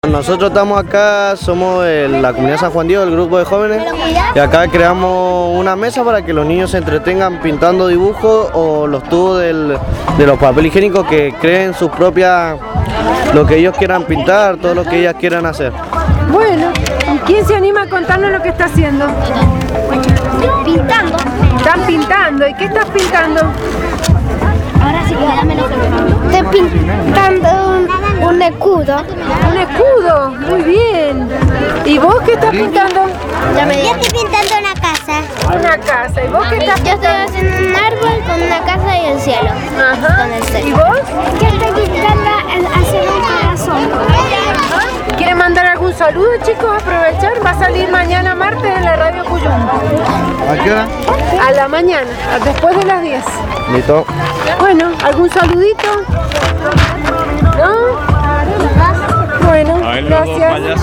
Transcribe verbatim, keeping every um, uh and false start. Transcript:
Nosotros estamos acá, somos el- la comunidad San Juan Diego, el grupo de jóvenes, y acá creamos una mesa para que los niños se entretengan pintando dibujos o los tubos del- de los papel higiénicos, que creen sus propias, lo que ellos quieran pintar, todo lo que ellas quieran hacer. Bueno, ¿y quién se anima a contarnos lo que está haciendo? Pintando. Están pintando, ¿y qué estás pintando? Ahora sí, dame los Estoy pintando un, un escudo. Un escudo, muy bien. ¿Y vos qué estás pintando? Yo estoy pintando una casa. Una casa. ¿Y vos qué estás Yo estoy pintando? haciendo un árbol con una casa y el cielo. Ajá. Con el cielo. ¿Y vos? Yo estoy pintando hacer un corazón. ¿Quieren mandar algún saludo, chicos? Aprovechar, va a salir mañana martes en la radio Cuyumba. ¿A qué hora? A la mañana, después de las diez. Listo. Bueno, ¿algún saludito? ¿No? Bueno, gracias.